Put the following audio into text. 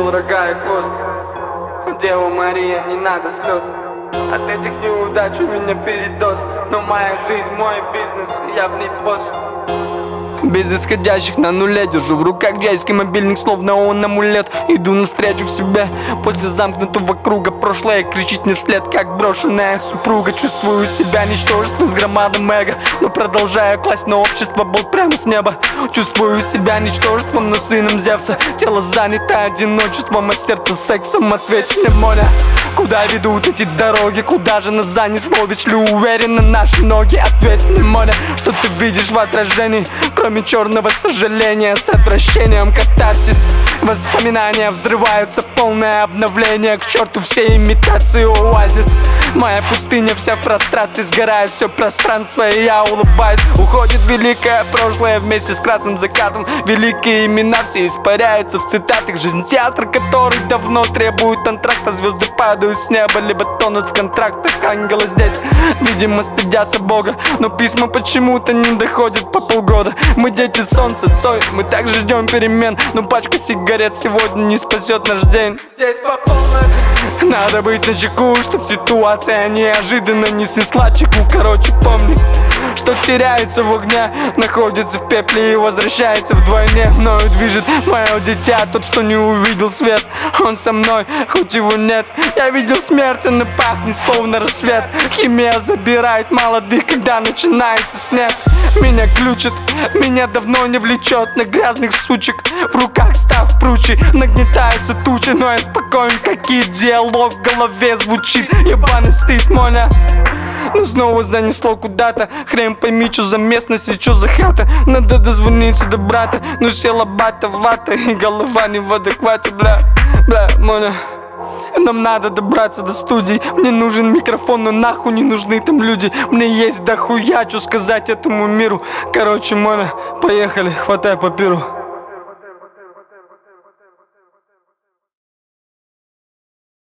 был рога и хвост. Дева Мария, не надо слез. От этих неудач у меня передоз. Но моя жизнь, мой бизнес, я в ней босс. Без исходящих на нуле, держу в руках джайский мобильник, словно он амулет. Иду навстречу к себе после замкнутого круга. Прошлое кричит мне вслед, как брошенная супруга. Чувствую себя ничтожеством с громадным эго, но продолжаю класть на общество болт прямо с неба. Чувствую себя ничтожеством, но сыном Зевса. Тело занято одиночеством, а сердце сексом. Ответь мне, Моля, куда ведут эти дороги? Куда же нас занесло? Ведь ли уверены наши ноги? Ответь мне, Моля, что ты видишь в отражении, кроме черного сожаления? С отвращением катарсис. Воспоминания взрываются, полное обновление. К черту все имитации, оазис. Моя пустыня вся в прострации, сгорает все пространство, и я улыбаюсь. Уходит великое прошлое вместе с красным закатом. Великие имена все испаряются в цитатах. Жизнь театр, который давно требует антракта. Звезды падают с неба, либо тонут в контрактах. Ангелы здесь, видимо, стыдятся Бога, но письма почему-то не доходят по полгода. Мы дети солнца, Цой, мы также ждем перемен, но пачка сигарет сегодня не спасет наш день. Здесь по полной. Надо быть начеку, чтоб ситуация неожиданно не снесла чеку. Короче, помни, что теряется в огне, находится в пепле и возвращается вдвойне. Мною движет мое дитя, тот, что не увидел свет. Он со мной, хоть его нет. Я видел смерть, она пахнет словно рассвет. Химия забирает молодых, когда начинается снег. Меня ключит, меня давно не влечет на грязных сучек. В руках став пручи, нагнетаются тучи, но я спокоен, какие диалог в голове звучит. Ебаный стыд, Моля. Но снова занесло куда-то. Хрен пойми, что за местность и что за хата. Надо дозвониться до брата, но села бата вата, и голова не в адеквате, бля, Моля. Нам надо добраться до студии. Мне нужен микрофон, но нахуй не нужны там люди. Мне есть дохуя, что сказать этому миру. Короче, Моля, поехали, хватай папиру.